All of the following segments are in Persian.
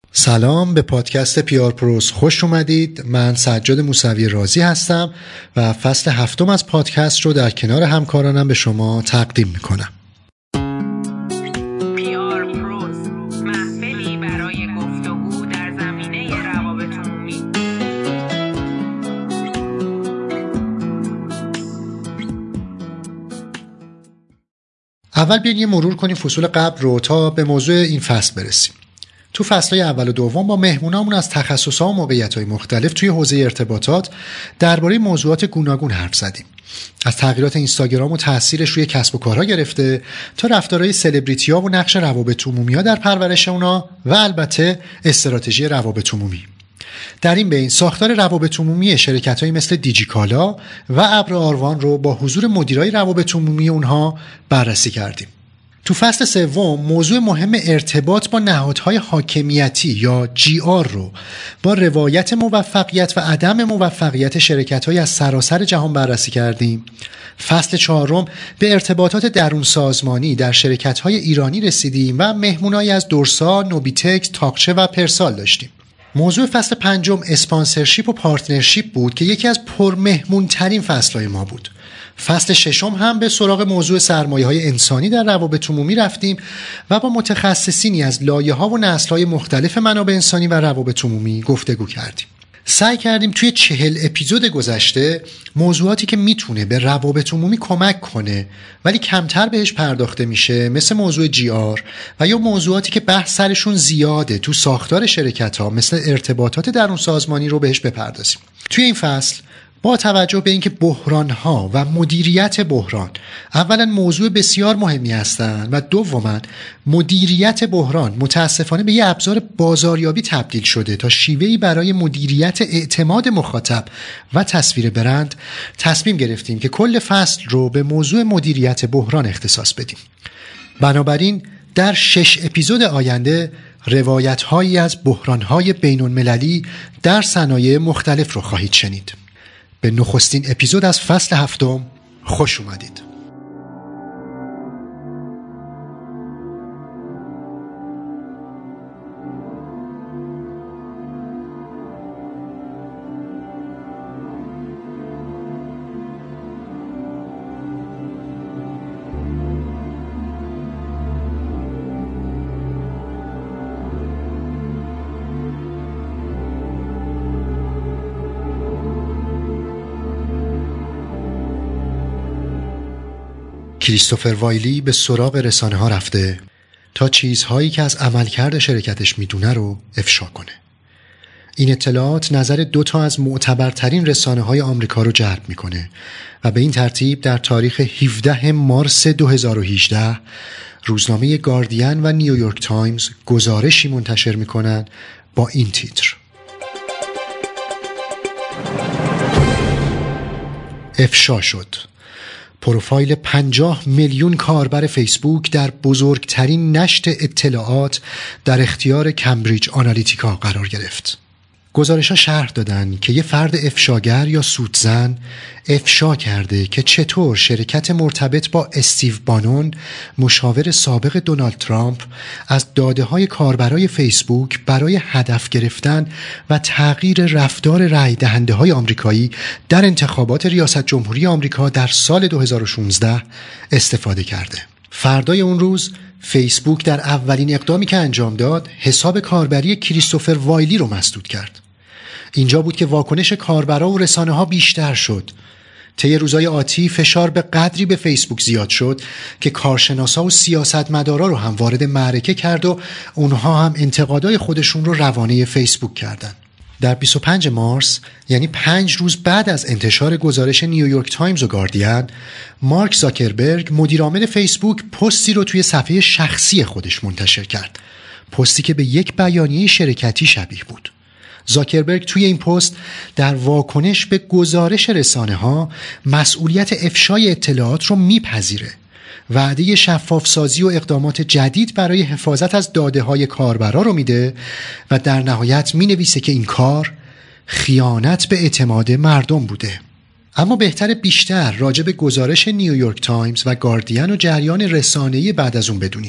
سلام، به پادکست پیار پروز خوش اومدید. من سجاد موسوی رازی هستم و فصل 7 از پادکست رو در کنار همکارانم به شما تقدیم میکنم. پیار پروز، محفلی برای گفتگو در زمینه روابط عمومی. اول بیاین یه مرور کنیم فصول قبل رو تا به موضوع این فصل برسیم. تو فصل‌های اول و دوم با مهمونامون از تخصص‌ها و موقعیت‌های مختلف توی حوزه ارتباطات درباره موضوعات گوناگون حرف زدیم. از تغییرات اینستاگرام و تأثیرش روی کسب و کارها گرفته تا رفتارهای سلبریتی‌ها و نقش روابط عمومی‌ها در پرورش اونا و البته استراتژی روابط عمومی. در این بین ساختار روابط عمومی شرکت‌هایی مثل دیجیکالا و ابر آروان رو با حضور مدیرای روابط عمومی اونها بررسی کردیم. تو فصل سوم موضوع مهم ارتباط با نهادهای حاکمیتی یا GR رو با روایت موفقیت و عدم موفقیت شرکت‌های از سراسر جهان بررسی کردیم. فصل چهارم به ارتباطات درون سازمانی در شرکت‌های ایرانی رسیدیم و مهمونایی از دورسا، نوبیتکس، تاقچه و پرسال داشتیم. موضوع فصل پنجم اسپانسرشیپ و پارتنرشیپ بود که یکی از پرمهمونترین فصل‌های ما بود. فصل ششم هم به سراغ موضوع سرمایه‌های انسانی در روابط عمومی رفتیم و با متخصصینی از لایه‌ها و نسل‌های مختلف منابع انسانی و روابط عمومی گفتگو کردیم. سعی کردیم توی 40 اپیزود گذشته موضوعاتی که میتونه به روابط عمومی کمک کنه ولی کمتر بهش پرداخته میشه مثل موضوع GR و یا موضوعاتی که بحث سرشون زیاده تو ساختار شرکت‌ها مثل ارتباطات درون سازمانی رو بهش بپردازیم. توی این فصل با توجه به اینکه بحران‌ها و مدیریت بحران اولا موضوع بسیار مهمی هستند و دوما مدیریت بحران متاسفانه به یه ابزار بازاریابی تبدیل شده تا شیوهی برای مدیریت اعتماد مخاطب و تصویر برند، تصمیم گرفتیم که کل فصل رو به موضوع مدیریت بحران اختصاص بدیم. بنابراین در 6 اپیزود آینده روایت‌هایی از بحران‌های بین‌المللی در صنایع مختلف رو خواهید شنید. به نخستین اپیزود از فصل 7 خوش اومدید. کریستوفر وایلی به سراغ رسانه ها رفته تا چیزهایی که از عملکرد شرکتش میدونه رو افشا کنه. این اطلاعات نظر 2 از معتبرترین رسانه های آمریکا رو جلب میکنه و به این ترتیب در تاریخ 17 مارس 2018 روزنامه گاردین و نیویورک تایمز گزارشی منتشر میکنن با این تیتر: افشا شد. پروفایل 50 میلیون کاربر فیسبوک در بزرگترین نشر اطلاعات در اختیار کمبریج آنالیتیکا قرار گرفت. گزارش‌ها شرح دادن که یه فرد افشاگر یا سودزن افشا کرده که چطور شرکت مرتبط با استیو بانون، مشاور سابق دونالد ترامپ، از داده‌های کاربرای فیسبوک برای هدف گرفتن و تغییر رفتار رای دهنده‌های آمریکایی در انتخابات ریاست جمهوری آمریکا در سال 2016 استفاده کرده. فردای اون روز فیسبوک در اولین اقدامی که انجام داد حساب کاربری کریستوفر وایلی رو مسدود کرد. اینجا بود که واکنش کاربرا و رسانه ها بیشتر شد. طی روزهای آتی فشار به قدری به فیسبوک زیاد شد که کارشناسا و سیاستمدارا رو هم وارد معرکه کرد و اونها هم انتقادای خودشون رو روانه فیسبوک کردن. در 25 مارس یعنی 5 روز بعد از انتشار گزارش نیویورک تایمز و گاردین، مارک زاکربرگ مدیرعامل فیسبوک پستی رو توی صفحه شخصی خودش منتشر کرد. پستی که به یک بیانیه شرکتی شبیه بود. زاکربرگ توی این پست در واکنش به گزارش رسانه‌ها مسئولیت افشای اطلاعات رو میپذیره. وعده شفافسازی و اقدامات جدید برای حفاظت از داده‌های کاربرا رو میده و در نهایت مینویسه که این کار خیانت به اعتماد مردم بوده. اما بهتر بیشتر راجع به گزارش نیویورک تایمز و گاردین و جریان رسانه‌ای بعد از اون بدونیم.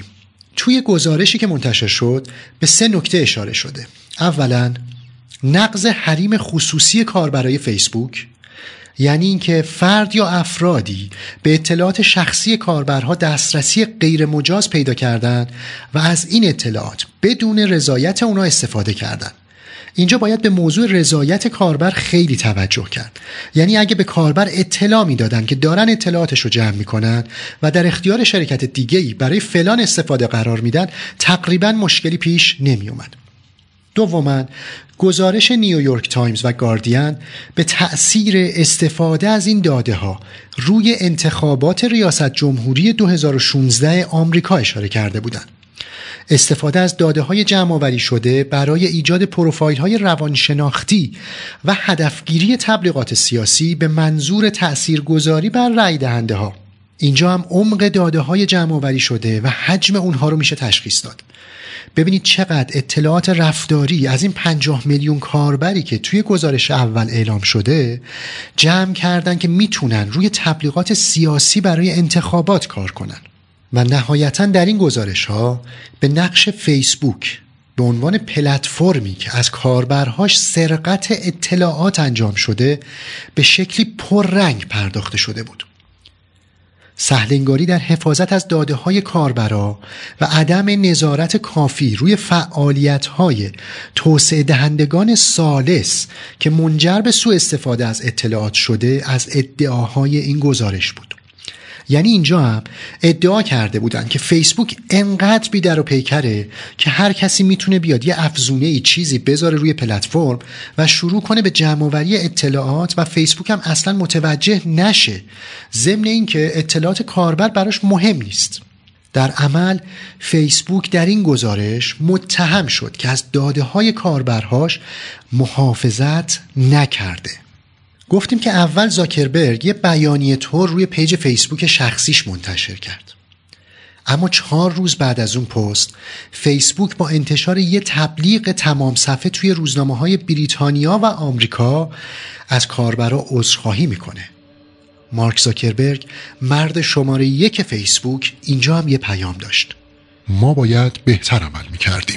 توی گزارشی که منتشر شد به 3 نکته اشاره شده. اولا نقض حریم خصوصی کاربرای فیسبوک، یعنی اینکه فرد یا افرادی به اطلاعات شخصی کاربرها دسترسی غیر مجاز پیدا کردن و از این اطلاعات بدون رضایت اونا استفاده کردن. اینجا باید به موضوع رضایت کاربر خیلی توجه کرد. یعنی اگه به کاربر اطلاع میدادن که دارن اطلاعاتش رو جمع میکنن و در اختیار شرکت دیگه‌ای برای فلان استفاده قرار میدن، تقریبا مشکلی پیش نمی اومد. دوما گزارش نیویورک تایمز و گاردین به تأثیر استفاده از این داده ها روی انتخابات ریاست جمهوری 2016 آمریکا اشاره کرده بودند. استفاده از داده های جمع آوری شده برای ایجاد پروفایل های روانشناختی و هدفگیری تبلیغات سیاسی به منظور تأثیرگذاری بر رای دهنده ها. اینجا هم عمق داده های جمع آوری شده و حجم اونها رو میشه تشخیص داد. ببینید چقدر اطلاعات رفتاری از این 50 میلیون کاربری که توی گزارش اول اعلام شده جمع کردن که میتونن روی تبلیغات سیاسی برای انتخابات کار کنن. و نهایتاً در این گزارش ها به نقش فیسبوک به عنوان پلتفرمی که از کاربرهاش سرقت اطلاعات انجام شده به شکلی پررنگ پرداخته شده بود. سهل‌انگاری در حفاظت از داده‌های کاربرا و عدم نظارت کافی روی فعالیت‌های توسعه دهندگان ثالث که منجر به سوء استفاده از اطلاعات شده از ادعاهای این گزارش بود. یعنی اینجا هم ادعا کرده بودن که فیسبوک انقدر بی در و پیکره که هر کسی میتونه بیاد یه افزونه‌ای چیزی بذاره روی پلتفرم و شروع کنه به جمع‌آوری اطلاعات و فیسبوک هم اصلا متوجه نشه، ضمن اینکه اطلاعات کاربر براش مهم نیست. در عمل فیسبوک در این گزارش متهم شد که از داده‌های کاربرهاش محافظت نکرده. گفتیم که اول زاکربرگ یه بیانیه طور روی پیج فیسبوک شخصیش منتشر کرد. اما 4 روز بعد از اون پست فیسبوک با انتشار یه تبلیغ تمام صفحه توی روزنامه‌های بریتانیا و آمریکا از کاربرا عذرخواهی میکنه. مارک زاکربرگ مرد شماره 1 فیسبوک اینجا هم یه پیام داشت: ما باید بهتر عمل میکردیم.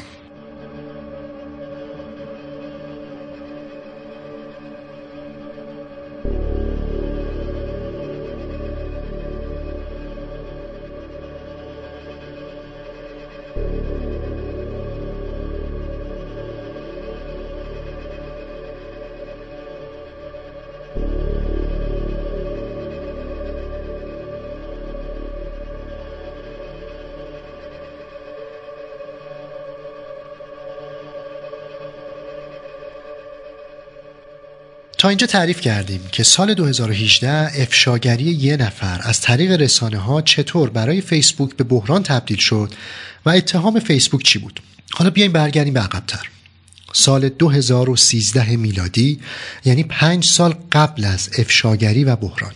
تا اینجا تعریف کردیم که سال 2018 افشاگری یه نفر از طریق رسانه‌ها چطور برای فیسبوک به بحران تبدیل شد و اتهام فیسبوک چی بود. حالا بیایم برگردیم به عقب‌تر. سال 2013 میلادی، یعنی 5 سال قبل از افشاگری و بحران،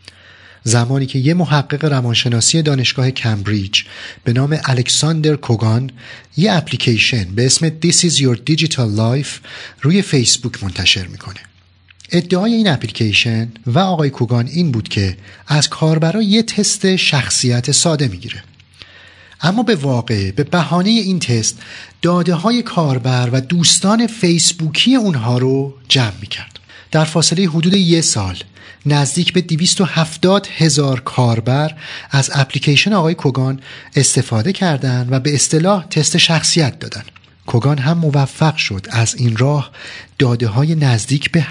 زمانی که یه محقق روانشناسی دانشگاه کمبریج به نام الکساندر کوگان یه اپلیکیشن به اسم This is your digital life روی فیسبوک منتشر میکنه. ادعای این اپلیکیشن و آقای کوگان این بود که از کاربرا یه تست شخصیت ساده میگیره، اما به واقع به بهانه این تست داده های کاربر و دوستان فیسبوکی اونها رو جمع میکرد. در فاصله حدود 1 سال نزدیک به 270,000 کاربر از اپلیکیشن آقای کوگان استفاده کردند و به اصطلاح تست شخصیت دادن. کوگان هم موفق شد از این راه داده های نزدیک به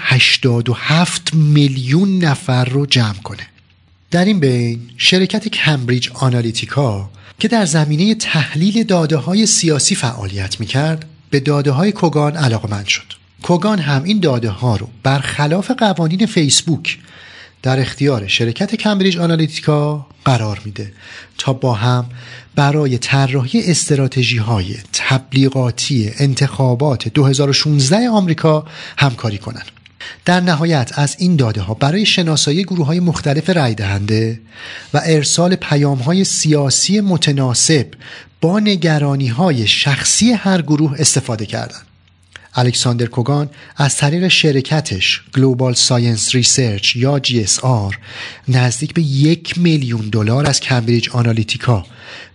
87 میلیون نفر رو جمع کنه. در این بین شرکت کمبریج آنالیتیکا که در زمینه تحلیل داده های سیاسی فعالیت میکرد به داده های کوگان علاقه‌مند شد. کوگان هم این داده ها رو برخلاف قوانین فیسبوک در اختیار شرکت کمبریج آنالیتیکا قرار میده تا با هم برای طراحی استراتژی‌های تبلیغاتی انتخابات 2016 آمریکا همکاری کنند. در نهایت از این داده ها برای شناسایی گروه‌های مختلف رای دهنده و ارسال پیام‌های سیاسی متناسب با نگرانی‌های شخصی هر گروه استفاده کردند. الکساندر کوگان از طریق شرکتش گلوبال ساینس ریسرچ یا GSR نزدیک به $1 میلیون از کمبریج آنالیتیکا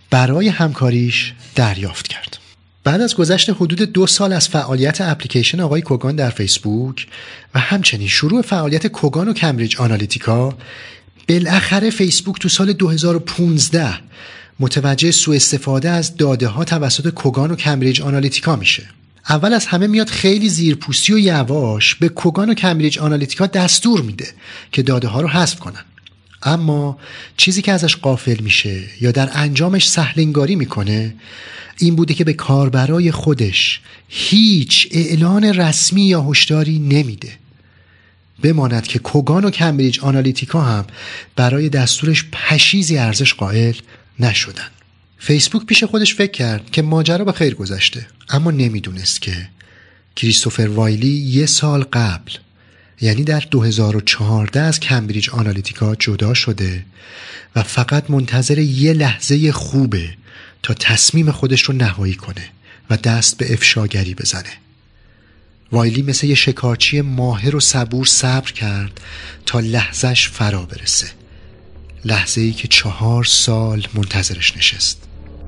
برای همکاریش دریافت کرد. بعد از گذشت حدود 2 سال از فعالیت اپلیکیشن آقای کوگان در فیسبوک و همچنین شروع فعالیت کوگان و کمبریج آنالیتیکا، بالاخره فیسبوک تو سال 2015 متوجه سوء استفاده از داده ها توسط کوگان و کمبریج آنالیتیکا میشه. اول از همه میاد خیلی زیرپوستی و یواش به کوگان و کمبریج آنالیتیکا دستور میده که داده ها رو حذف کنن. اما چیزی که ازش غافل میشه یا در انجامش سهل‌انگاری میکنه این بوده که به کاربرای خودش هیچ اعلان رسمی یا هشداری نمیده. بماند که کوگان و کمبریج آنالیتیکا هم برای دستورش پشیزی ارزش قائل نشدن. فیسبوک پیش خودش فکر کرد که ماجرا به خیر گذشته، اما نمیدونست که کریستوفر وایلی 1 سال قبل، یعنی در 2014 از کمبریج آنالیتیکا جدا شده و فقط منتظر یه لحظه خوبه تا تصمیم خودش رو نهایی کنه و دست به افشاگری بزنه. وایلی مثل یه شکارچی ماهر و صبور صبر کرد تا لحظهش فرا برسه، لحظه‌ای که 4 سال منتظرش نشست.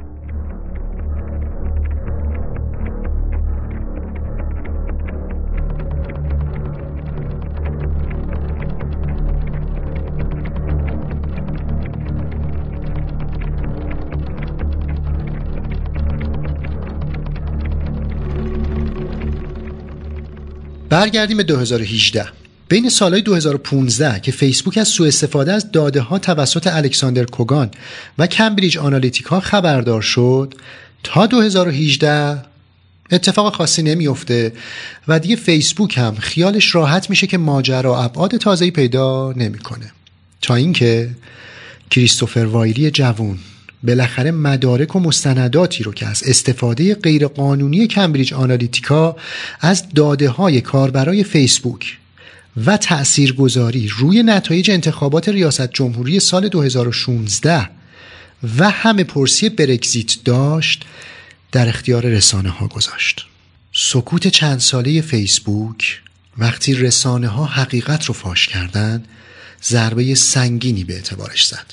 برگردیم به 2018. بین سالهای 2015 که فیسبوک از سوء استفاده از داده ها توسط الکساندر کوگان و کمبریج آنالیتیکا خبردار شد تا 2018 اتفاق خاصی نمیفته و دیگه فیسبوک هم خیالش راحت میشه که ماجرا ابعاد تازه‌ای پیدا نمیکنه، تا اینکه کریستوفر وایلی جوون بالاخره مدارک و مستنداتی رو که از استفاده غیرقانونی کمبریج آنالیتیکا از داده‌های کاربرای فیسبوک و تأثیرگذاری روی نتایج انتخابات ریاست جمهوری سال 2016 و همه پرسی برگزیت داشت در اختیار رسانه ها گذاشت. سکوت چند ساله فیسبوک وقتی رسانه ها حقیقت رو فاش کردن ضربه سنگینی به اعتبارش زد.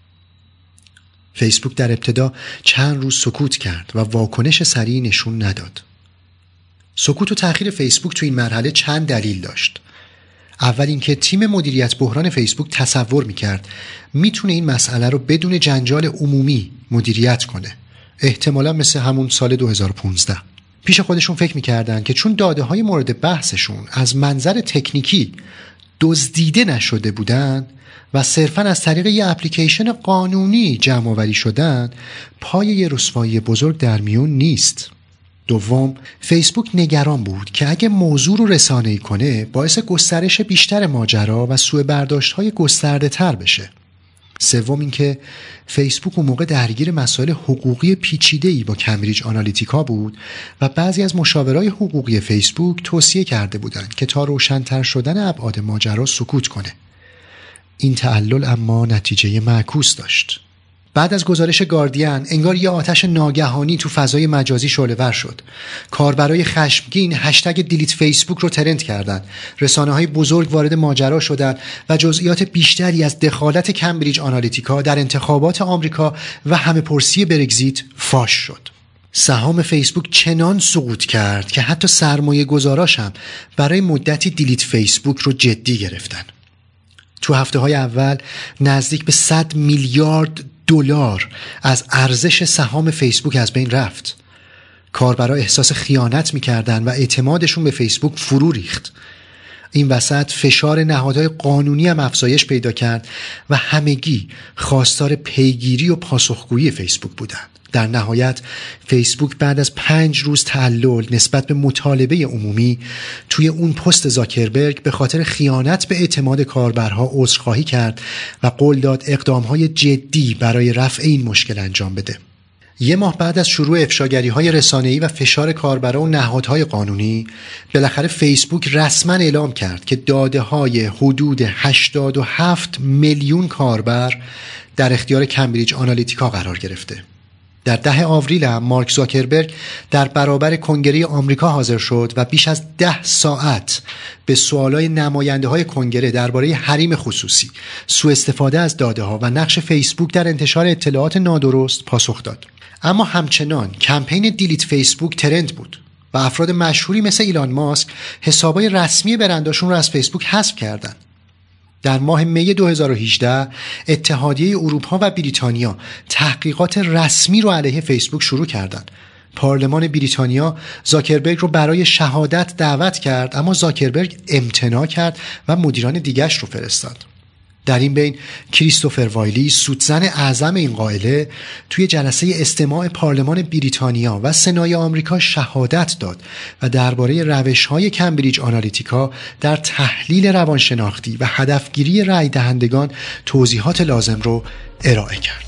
فیسبوک در ابتدا چند روز سکوت کرد و واکنش سریعی نشون نداد. سکوت و تأخیر فیسبوک تو این مرحله چند دلیل داشت. اول اینکه تیم مدیریت بحران فیسبوک تصور میکرد میتونه این مسئله رو بدون جنجال عمومی مدیریت کنه، احتمالا مثل همون سال 2015. پیش خودشون فکر میکردن که چون داده های مورد بحثشون از منظر تکنیکی دزدیده نشده بودن و صرفاً از طریق یه اپلیکیشن قانونی جمع آوری شدن، پای یه رسوایی بزرگ در میون نیست. دوم، فیسبوک نگران بود که اگه موضوع رو رسانه‌ای کنه باعث گسترش بیشتر ماجرا و سوء برداشت‌های گسترده تر بشه. سوم اینکه فیسبوک اون موقع درگیر مسائل حقوقی پیچیده‌ای با کمبریج آنالیتیکا بود و بعضی از مشاورای حقوقی فیسبوک توصیه کرده بودند که تا روشن‌تر شدن ابعاد ماجرا سکوت کنه. این تعلل اما نتیجه معکوس داشت. بعد از گزارش گاردین انگار یه آتش ناگهانی تو فضای مجازی شعله‌ور شد. کاربرای خشمگین هشتگ دیلیت فیسبوک رو ترند کردن. رسانه‌های بزرگ وارد ماجرا شدند و جزئیات بیشتری از دخالت کمبریج آنالیتیکا در انتخابات آمریکا و همه پرسی برگزیت فاش شد. سهام فیسبوک چنان سقوط کرد که حتی سرمایه گذاراش هم برای مدتی دیلیت فیسبوک رو جدی گرفتن. تو هفته‌های اول نزدیک به 100 میلیارد دلار از ارزش سهام فیسبوک از بین رفت. کاربرا احساس خیانت می‌کردن و اعتمادشون به فیسبوک فرو ریخت. این وسط فشار نهادهای قانونی هم افزایش پیدا کرد و همگی خواستار پیگیری و پاسخگویی فیسبوک بودند. در نهایت فیسبوک بعد از 5 روز تعلل نسبت به مطالبه عمومی توی اون پست زاکربرگ به خاطر خیانت به اعتماد کاربرها عذرخواهی کرد و قول داد اقدامهای جدی برای رفع این مشکل انجام بده. 1 ماه بعد از شروع افشاگری‌های رسانه‌ای و فشار کاربرا و نهادهای قانونی، بالاخره فیسبوک رسما اعلام کرد که داده‌های حدود 87 میلیون کاربر در اختیار کمبریج آنالیتیکا قرار گرفته. در 10 آوریل هم مارک زاکربرگ در برابر کنگره آمریکا حاضر شد و بیش از 10 ساعت به سوالای نماینده‌های کنگره درباره حریم خصوصی، سوء استفاده از داده‌ها و نقش فیسبوک در انتشار اطلاعات نادرست پاسخ داد. اما همچنان کمپین دیلیت فیسبوک ترند بود و افراد مشهوری مثل ایلان ماسک حسابای رسمی برنداشون رو از فیسبوک حذف کردند. در ماه می 2018 اتحادیه اروپا و بریتانیا تحقیقات رسمی رو علیه فیسبوک شروع کردند. پارلمان بریتانیا زاکربرگ رو برای شهادت دعوت کرد، اما زاکربرگ امتناع کرد و مدیران دیگرش رو فرستاد. در این بین کریستوفر وایلی، سودزن اعظم این قائله، توی جلسه استماع پارلمان بریتانیا و سنای آمریکا شهادت داد و درباره روش‌های کمبریج آنالیتیکا در تحلیل روانشناختی و هدفگیری رأی دهندگان توضیحات لازم رو ارائه کرد.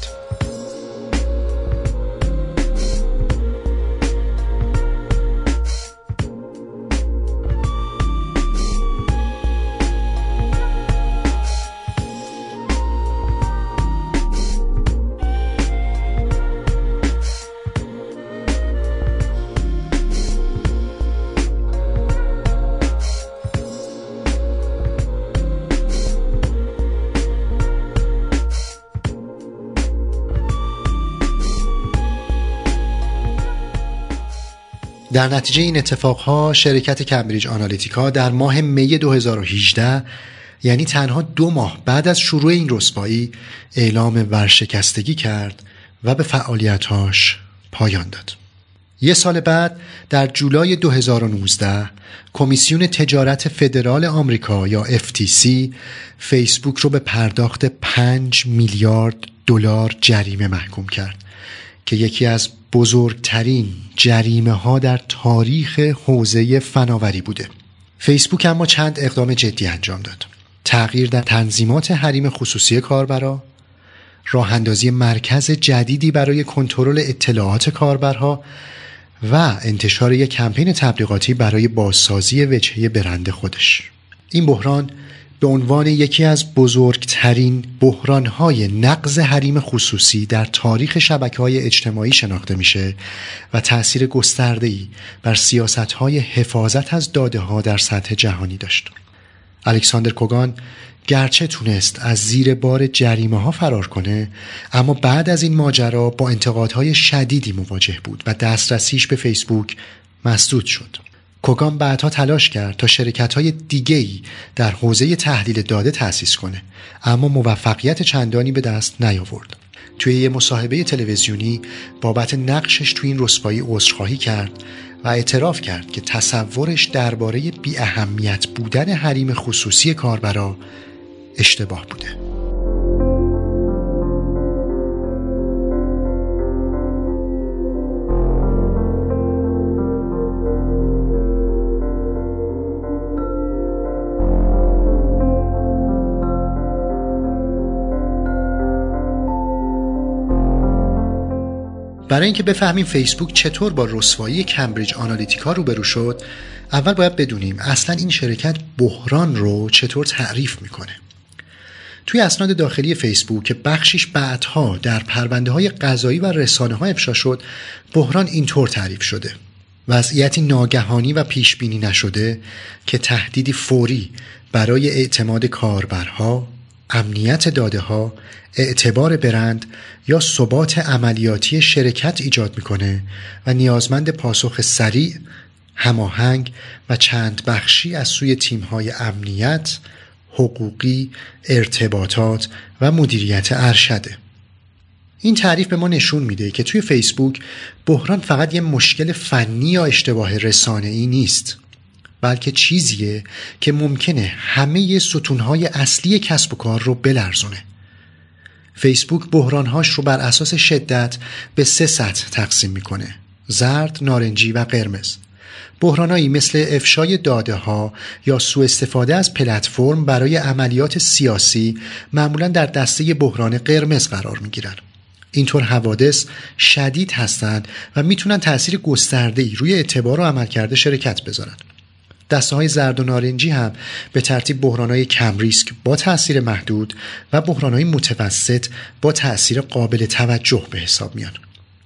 در نتیجه این اتفاقها شرکت کمبریج آنالیتیکا در ماه می 2018، یعنی تنها 2 ماه بعد از شروع این رسوایی، اعلام ورشکستگی کرد و به فعالیت‌هاش پایان داد. 1 سال بعد در جولای 2019 کمیسیون تجارت فدرال آمریکا یا FTC فیسبوک رو به پرداخت 5 میلیارد دلار جریمه محکوم کرد که یکی از بزرگترین جریمه ها در تاریخ حوزه فناوری بوده. فیسبوک اما چند اقدام جدی انجام داد: تغییر در تنظیمات حریم خصوصی کاربرا، راه اندازی مرکز جدیدی برای کنترل اطلاعات کاربرها و انتشار یک کمپین تبلیغاتی برای بازسازی وجهه برند خودش. این بحران به عنوان یکی از بزرگترین بحران‌های نقض حریم خصوصی در تاریخ شبکه‌های اجتماعی شناخته میشه و تأثیر گسترده‌ای بر سیاست‌های حفاظت از داده‌ها در سطح جهانی داشت. الکساندر کوگان گرچه تونست از زیر بار جریمه‌ها فرار کنه، اما بعد از این ماجرا با انتقادهای شدیدی مواجه بود و دسترسیش به فیسبوک مسدود شد. کوگان بعدها تلاش کرد تا شرکت‌های دیگه‌ای در حوزه تحلیل داده تأسیس کنه، اما موفقیت چندانی به دست نیاورد. توی یه مصاحبه تلویزیونی بابت نقشش توی این رسوایی عذرخواهی کرد و اعتراف کرد که تصورش درباره بی اهمیت بودن حریم خصوصی کاربرا اشتباه بوده. برای اینکه بفهمیم فیسبوک چطور با رسوایی کمبریج آنالیتیکا روبرو شد، اول باید بدونیم اصلا این شرکت بحران رو چطور تعریف میکنه. توی اسناد داخلی فیسبوک که بخشیش بعدها در پرونده‌های قضایی و رسانه‌ها افشا شد، بحران اینطور تعریف شده: وضعیتی ناگهانی و پیشبینی نشده که تهدیدی فوری برای اعتماد کاربرها، امنیت داده‌ها، اعتبار برند یا ثبات عملیاتی شرکت ایجاد میکنه و نیازمند پاسخ سریع، هماهنگ و چند بخشی از سوی تیم‌های امنیت، حقوقی، ارتباطات و مدیریت ارشده. این تعریف به ما نشون میده که توی فیسبوک بحران فقط یه مشکل فنی یا اشتباه رسانه‌ای نیست، بلکه چیزیه که ممکنه همه ستونهای اصلی کسب و کار رو بلرزونه. فیسبوک بحرانهاش رو بر اساس شدت به 3 سطح تقسیم میکنه: زرد، نارنجی و قرمز. بحرانایی مثل افشای داده ها یا سوء استفاده از پلتفرم برای عملیات سیاسی معمولاً در دسته بحران قرمز قرار میگیرن. اینطور حوادث شدید هستند و میتونن تأثیر گسترده‌ای روی اعتبار و عملکرد شرکت بذارن. دسته‌های زرد و نارنجی هم به ترتیب بحران‌های کم ریسک با تأثیر محدود و بحران‌های متوسط با تأثیر قابل توجه به حساب میان.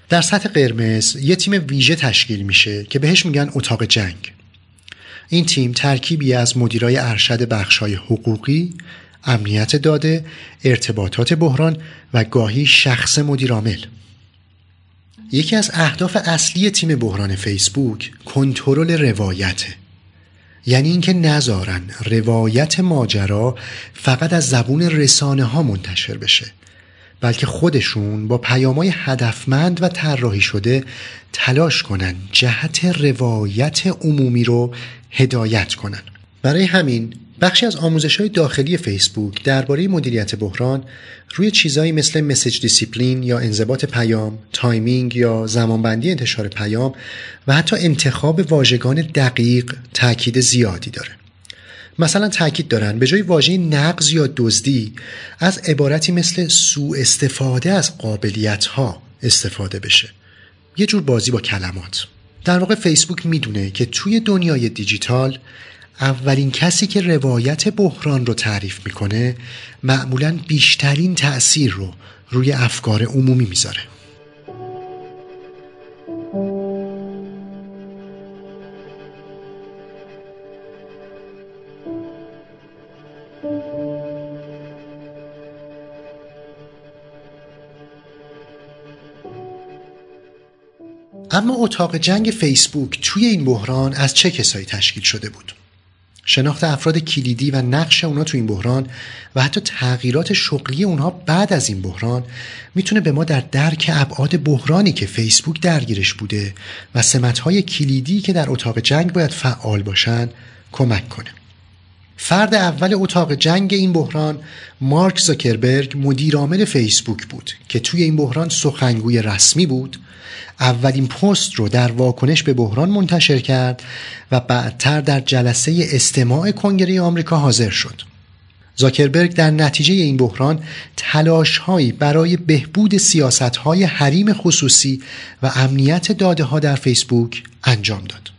در سطح قرمز یه تیم ویژه تشکیل میشه که بهش میگن اتاق جنگ. این تیم ترکیبی از مدیرای ارشد بخش‌های حقوقی، امنیت داده، ارتباطات بحران و گاهی شخص مدیرعامل. یکی از اهداف اصلی تیم بحران فیسبوک کنترل روایته. یعنی اینکه نذارن روایت ماجرا فقط از زبون رسانه ها منتشر بشه، بلکه خودشون با پیام‌های هدفمند و طراحی شده تلاش کنن جهت روایت عمومی رو هدایت کنن. برای همین بخشی از آموزش‌های داخلی فیسبوک درباره مدیریت بحران روی چیزایی مثل مسیج دیسیپلین یا انضباط پیام، تایمینگ یا زمانبندی انتشار پیام و حتی انتخاب واژگان دقیق تاکید زیادی داره. مثلا تاکید دارن به جای واژه نقض یا دزدی از عبارتی مثل سوء استفاده از قابلیت‌ها استفاده بشه. یه جور بازی با کلمات. در واقع فیسبوک میدونه که توی دنیای دیجیتال اولین کسی که روایت بحران رو تعریف میکنه معمولاً بیشترین تأثیر رو روی افکار عمومی میذاره. اما اتاق جنگ فیسبوک توی این بحران از چه کسایی تشکیل شده بود؟ شناخت افراد کلیدی و نقش اونا تو این بحران و حتی تغییرات شغلی اونها بعد از این بحران میتونه به ما در درک ابعاد بحرانی که فیسبوک درگیرش بوده و سمت‌های کلیدی که در اتاق جنگ باید فعال باشن کمک کنه. فرد اول اتاق جنگ این بحران مارک زاکربرگ مدیرعامل فیسبوک بود که توی این بحران سخنگوی رسمی بود، اولین پست رو در واکنش به بحران منتشر کرد و بعدتر در جلسه استماع کنگره آمریکا حاضر شد. زاکربرگ در نتیجه این بحران تلاش‌هایی برای بهبود سیاست‌های حریم خصوصی و امنیت داده‌ها در فیسبوک انجام داد.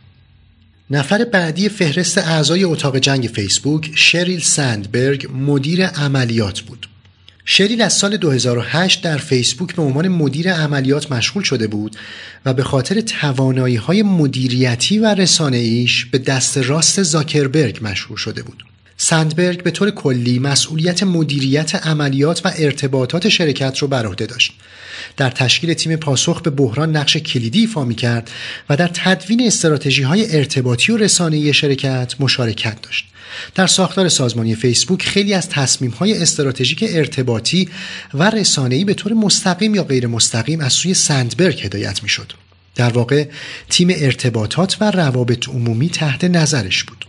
نفر بعدی فهرست اعضای اتاق جنگ فیسبوک شریل سندبرگ مدیر عملیات بود. شریل از سال 2008 در فیسبوک به عنوان مدیر عملیات مشغول شده بود و به خاطر توانایی‌های مدیریتی و رسانه‌ایش به دست راست زاکربرگ مشهور شده بود. سندبرگ به طور کلی مسئولیت مدیریت عملیات و ارتباطات شرکت رو بر عهده داشت. در تشکیل تیم پاسخ به بحران نقش کلیدی ایفا می‌کرد و در تدوین استراتژی‌های ارتباطی و رسانه‌ای شرکت مشارکت داشت. در ساختار سازمانی فیسبوک خیلی از تصمیم‌های استراتژیک ارتباطی و رسانه‌ای به طور مستقیم یا غیر مستقیم از سوی سندبرگ هدایت می‌شد. در واقع تیم ارتباطات و روابط عمومی تحت نظرش بود.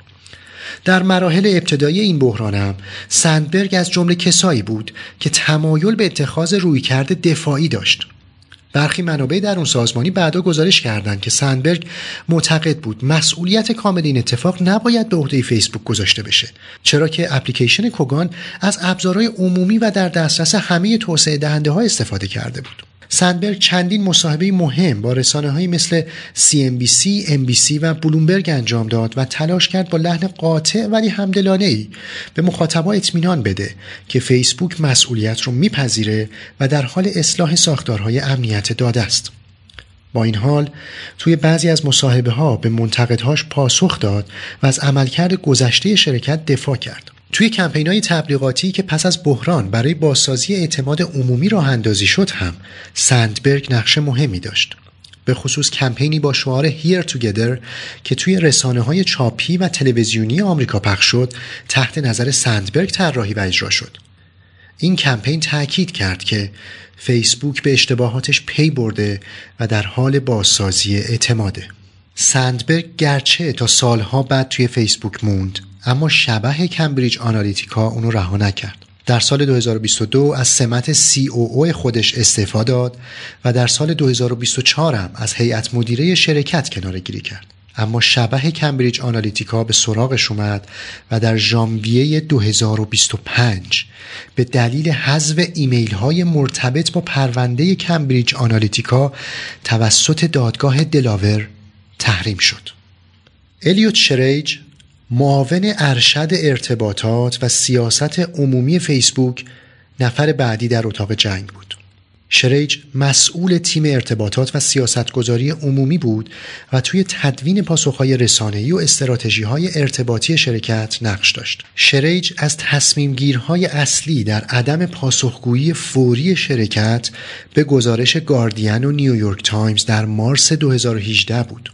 در مراحل ابتدایی این بحران هم سندبرگ از جمله کسایی بود که تمایل به اتخاذ رویکرد دفاعی داشت. برخی منابع در اون سازمانی بعدا گزارش کردند که سندبرگ معتقد بود مسئولیت کامل این اتفاق نباید به عهده فیسبوک گذاشته بشه، چرا که اپلیکیشن کوگان از ابزارهای عمومی و در دسترس همه توسعه دهنده ها استفاده کرده بود. سندبرگ چندین مصاحبه مهم با رسانه‌هایی مثل CNBC، NBC و بلومبرگ انجام داد و تلاش کرد با لحن قاطع ولی همدلانه‌ای به مخاطبا اطمینان بده که فیسبوک مسئولیت رو میپذیره و در حال اصلاح ساختارهای امنیت داده است. با این حال توی بعضی از مصاحبه‌ها به منتقدهاش پاسخ داد و از عملکرد گذشته شرکت دفاع کرد. توی کمپین‌های تبلیغاتی که پس از بحران برای بازسازی اعتماد عمومی راه اندازی شد هم سندبرگ نقش مهمی داشت. به خصوص کمپینی با شعار Here Together که توی رسانه‌های چاپی و تلویزیونی آمریکا پخش شد تحت نظر سندبرگ طراحی و اجرا شد. این کمپین تأکید کرد که فیسبوک به اشتباهاتش پی برده و در حال بازسازی اعتماده. سندبرگ گرچه تا سالها بعد توی فیسبوک موند، اما شبح کمبریج آنالیتیکا اونو رها نکرد. در سال 2022 از سمت COO خودش استعفا داد و در سال 2024 هم از هیئت مدیره شرکت کناره‌گیری کرد. اما شبح کمبریج آنالیتیکا به سراغش اومد و در ژانویه 2025 به دلیل حذف ایمیل‌های مرتبط با پرونده کمبریج آنالیتیکا توسط دادگاه دلاور تحریم شد. الیوت شریج معاون ارشد ارتباطات و سیاست عمومی فیسبوک نفر بعدی در اتاق جنگ بود. شریج مسئول تیم ارتباطات و سیاستگذاری عمومی بود و توی تدوین پاسخهای رسانه‌ای و استراتژی‌های ارتباطی شرکت نقش داشت. شریج از تصمیمگیرهای اصلی در عدم پاسخگویی فوری شرکت به گزارش گاردین و نیویورک تایمز در مارس 2018 بود.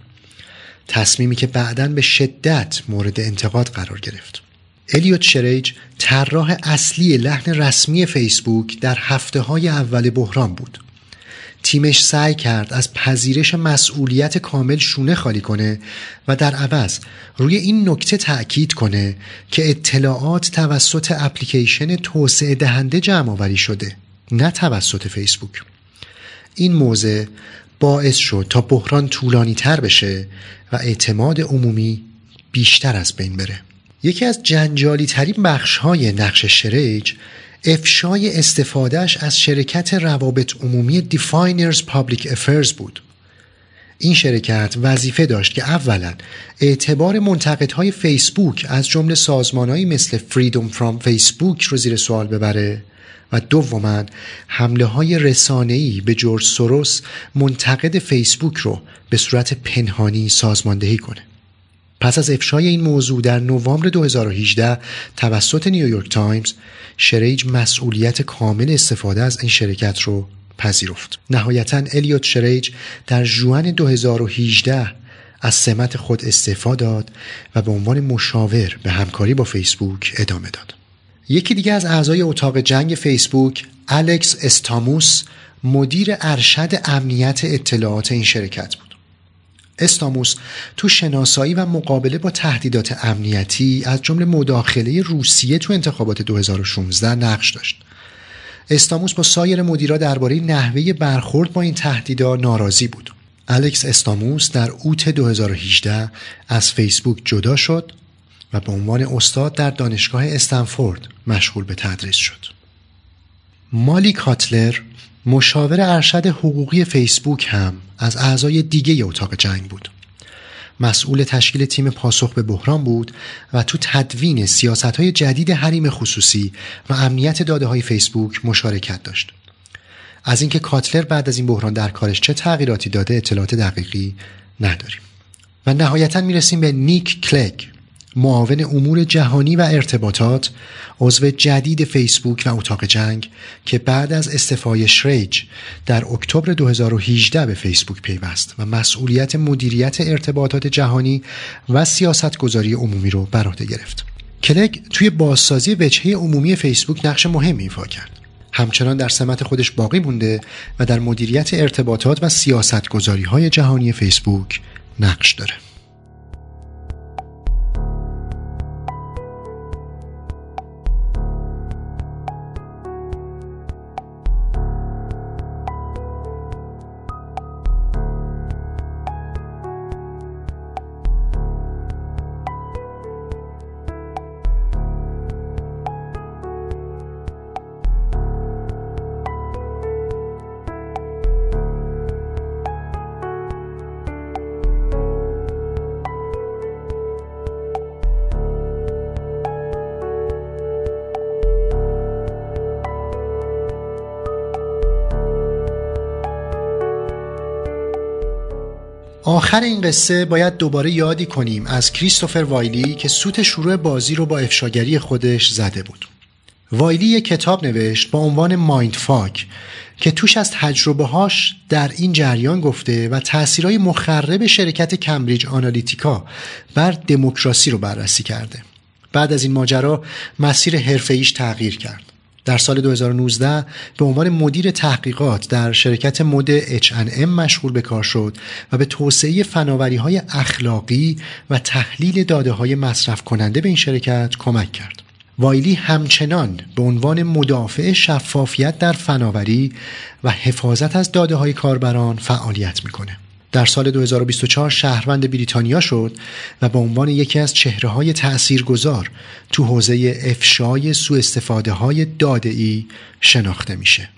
تصمیمی که بعداً به شدت مورد انتقاد قرار گرفت. الیوت شریج طراح اصلی لحن رسمی فیسبوک در هفته‌های اول بحران بود. تیمش سعی کرد از پذیرش مسئولیت کامل شونه خالی کنه و در عوض روی این نکته تأکید کنه که اطلاعات توسط اپلیکیشن توسعه دهنده جمع آوری شده، نه توسط فیسبوک. این موضوع باعث شد تا بحران طولانی تر بشه و اعتماد عمومی بیشتر از بین بره. یکی از جنجالی ترین بخش‌های نقش شریج افشای استفادهش از شرکت روابط عمومی دیفاینرز پابلیک افیرز بود. این شرکت وظیفه داشت که اولاً اعتبار منتقدهای فیسبوک از جمله سازمانهایی مثل فریدم فرام فیسبوک رو زیر سوال ببره و دوماً حمله‌های رسانه‌ای به جورج سوروس منتقد فیسبوک رو به صورت پنهانی سازماندهی کنه. پس از افشای این موضوع در نوامبر 2018 توسط نیویورک تایمز، شریج مسئولیت کامل استفاده از این شرکت رو پذیرفت. نهایتاً الیوت شریج در ژوئن 2018 از سمت خود استعفا داد و به عنوان مشاور به همکاری با فیسبوک ادامه داد. یکی دیگه از اعضای اتاق جنگ فیسبوک، الکس استاموس، مدیر ارشد امنیت اطلاعات این شرکت بود. استاموس تو شناسایی و مقابله با تهدیدات امنیتی از جمله مداخله روسیه تو انتخابات 2016 نقش داشت. استاموس با سایر مدیرا درباره نحوه برخورد با این تهدیدات ناراضی بود. الکس استاموس در اوت 2018 از فیسبوک جدا شد و به عنوان استاد در دانشگاه استنفورد مشغول به تدریس شد. مالی کاتلر، مشاور ارشد حقوقی فیسبوک، هم از اعضای دیگه اتاق جنگ بود. مسئول تشکیل تیم پاسخ به بحران بود و تو تدوین سیاست‌های جدید حریم خصوصی و امنیت داده‌های فیسبوک مشارکت داشت. از اینکه کاتلر بعد از این بحران در کارش چه تغییراتی داده اطلاعات دقیقی نداریم. و نهایتاً میرسیم به نیک کلگ، معاون امور جهانی و ارتباطات، عضو جدید فیسبوک و اتاق جنگ که بعد از استعفای شریج در اکتبر 2018 به فیسبوک پیوست و مسئولیت مدیریت ارتباطات جهانی و سیاستگذاری عمومی رو بر عهده گرفت. کلگ توی بازسازی وجهه عمومی فیسبوک نقش مهمی ایفا کرد. همچنان در سمت خودش باقی مونده و در مدیریت ارتباطات و سیاستگذاری‌های جهانی فیسبوک نقش داره. آخر این قصه باید دوباره یادی کنیم از کریستوفر وایلی که سوت شروع بازی رو با افشاگری خودش زده بود. وایلی یک کتاب نوشت با عنوان مایندفاک که توش از تجربه‌هاش در این جریان گفته و تأثیرهای مخرب شرکت کمبریج آنالیتیکا بر دموکراسی رو بررسی کرده. بعد از این ماجرا مسیر حرفه‌ایش تغییر کرد. در سال 2019 به عنوان مدیر تحقیقات در شرکت مد H&M مشغول به کار شد و به توسعه فناوری‌های اخلاقی و تحلیل داده‌های مصرف کننده به این شرکت کمک کرد. وایلی همچنان به عنوان مدافع شفافیت در فناوری و حفاظت از داده‌های کاربران فعالیت می‌کنه. در سال 2024 شهروند بریتانیا شد و به عنوان یکی از چهره‌های تأثیرگذار تو حوزه افشای سوءاستفاده‌های داده‌ای شناخته میشه.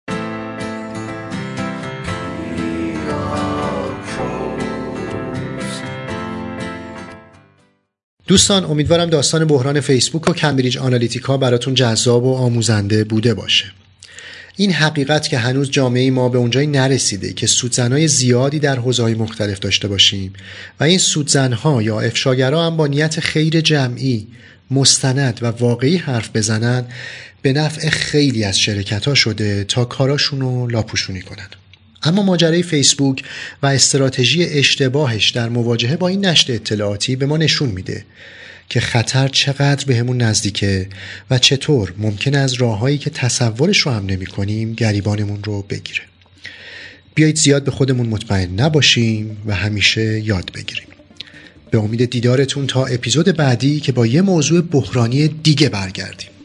دوستان، امیدوارم داستان بحران فیسبوک و کمبریج آنالیتیکا براتون جذاب و آموزنده بوده باشه. این حقیقت که هنوز جامعه ما به اونجایی نرسیده که سودزنهای زیادی در حوزه‌های مختلف داشته باشیم و این سودزنها یا افشاگرها هم با نیت خیر جمعی مستند و واقعی حرف بزنن، به نفع خیلی از شرکت‌ها شده تا کاراشون رو لاپوشونی کنن. اما ماجرای فیسبوک و استراتژی اشتباهش در مواجهه با این نشر اطلاعاتی به ما نشون میده که خطر چقدر بهمون نزدیکه و چطور ممکنه از راههایی که تصورش رو هم نمی کنیم گریبانمون رو بگیره. بیایید زیاد به خودمون مطمئن نباشیم و همیشه یاد بگیریم. به امید دیدارتون تا اپیزود بعدی که با یه موضوع بحرانی دیگه برگردیم.